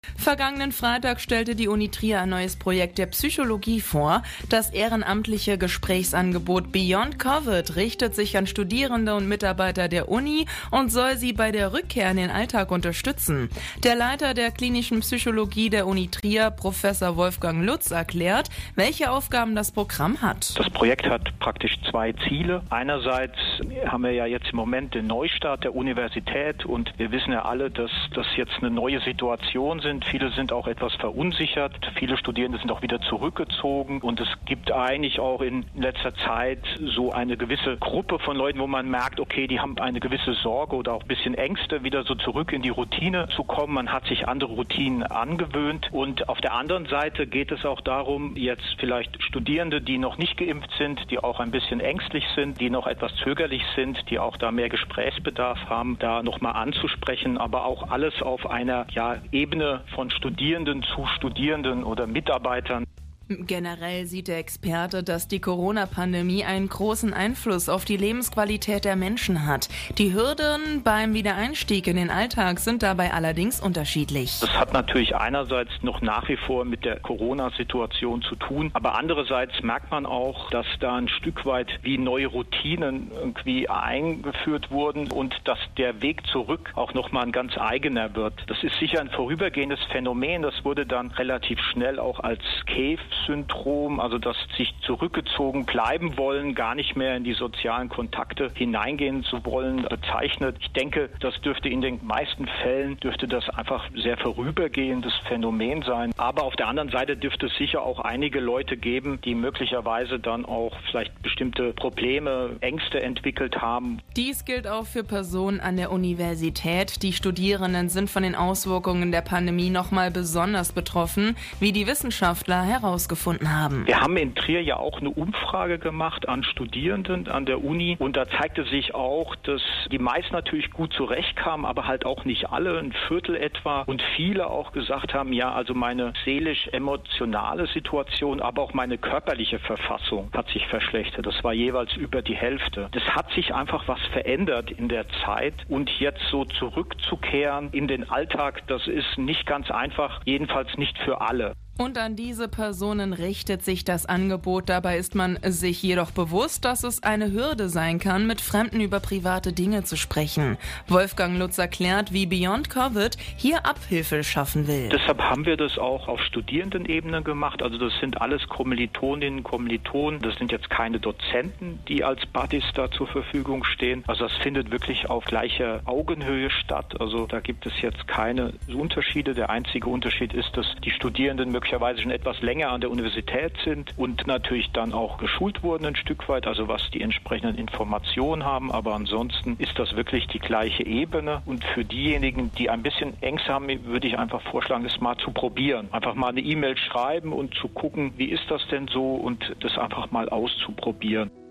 Vergangenen Freitag stellte die Uni Trier ein neues Projekt der Psychologie vor. Das ehrenamtliche Gesprächsangebot Beyond Covid richtet sich an Studierende und Mitarbeiter der Uni und soll sie bei der Rückkehr in den Alltag unterstützen. Der Leiter der klinischen Psychologie der Uni Trier, Professor Wolfgang Lutz, erklärt, welche Aufgaben das Programm hat. Das Projekt hat praktisch zwei Ziele. Einerseits haben wir ja jetzt im Moment den Neustart der Universität und wir wissen ja alle, dass das jetzt eine neue Situation sind. Viele sind auch etwas verunsichert. Viele Studierende sind auch wieder zurückgezogen. Und es gibt eigentlich auch in letzter Zeit so eine gewisse Gruppe von Leuten, wo man merkt, okay, die haben eine gewisse Sorge oder auch ein bisschen Ängste, wieder so zurück in die Routine zu kommen. Man hat sich andere Routinen angewöhnt. Und auf der anderen Seite geht es auch darum, jetzt vielleicht Studierende, die noch nicht geimpft sind, die auch ein bisschen ängstlich sind, die noch etwas zögerlich sind, die auch da mehr Gesprächsbedarf haben, da nochmal anzusprechen, aber auch alles auf einer Ebene von Studierenden zu Studierenden oder Mitarbeitern. Generell sieht der Experte, dass die Corona-Pandemie einen großen Einfluss auf die Lebensqualität der Menschen hat. Die Hürden beim Wiedereinstieg in den Alltag sind dabei allerdings unterschiedlich. Das hat natürlich einerseits noch nach wie vor mit der Corona-Situation zu tun, aber andererseits merkt man auch, dass da ein Stück weit wie neue Routinen irgendwie eingeführt wurden und dass der Weg zurück auch nochmal ein ganz eigener wird. Das ist sicher ein vorübergehendes Phänomen, das wurde dann relativ schnell auch als Cave-Syndrom, also das sich zurückgezogen bleiben wollen, gar nicht mehr in die sozialen Kontakte hineingehen zu wollen, bezeichnet. Ich denke, das dürfte in den meisten Fällen das einfach sehr vorübergehendes Phänomen sein. Aber auf der anderen Seite dürfte es sicher auch einige Leute geben, die möglicherweise dann auch vielleicht bestimmte Probleme, Ängste entwickelt haben. Dies gilt auch für Personen an der Universität. Die Studierenden sind von den Auswirkungen der Pandemie nochmal besonders betroffen, wie die Wissenschaftler herausgefunden haben. Wir haben in Trier ja auch eine Umfrage gemacht an Studierenden an der Uni und da zeigte sich auch, dass die meisten natürlich gut zurechtkamen, aber halt auch nicht alle, ein Viertel etwa und viele auch gesagt haben, ja, also meine seelisch-emotionale Situation, aber auch meine körperliche Verfassung hat sich verschlechtert. Das war jeweils über die Hälfte. Das hat sich einfach was verändert in der Zeit und jetzt so zurückzukehren in den Alltag, das ist nicht ganz einfach, jedenfalls nicht für alle. Und an diese Personen richtet sich das Angebot. Dabei ist man sich jedoch bewusst, dass es eine Hürde sein kann, mit Fremden über private Dinge zu sprechen. Wolfgang Lutz erklärt, wie Beyond Covid hier Abhilfe schaffen will. Deshalb haben wir das auch auf Studierendenebene gemacht. Also das sind alles Kommilitoninnen und Kommilitonen. Das sind jetzt keine Dozenten, die als Buddies da zur Verfügung stehen. Also das findet wirklich auf gleicher Augenhöhe statt. Also da gibt es jetzt keine Unterschiede. Der einzige Unterschied ist, dass die Studierenden möglicherweise schon etwas länger an der Universität sind und natürlich dann auch geschult wurden ein Stück weit, also was die entsprechenden Informationen haben. Aber ansonsten ist das wirklich die gleiche Ebene. Und für diejenigen, die ein bisschen Ängste haben, würde ich einfach vorschlagen, das mal zu probieren. Einfach mal eine E-Mail schreiben und zu gucken, wie ist das denn so und das einfach mal auszuprobieren.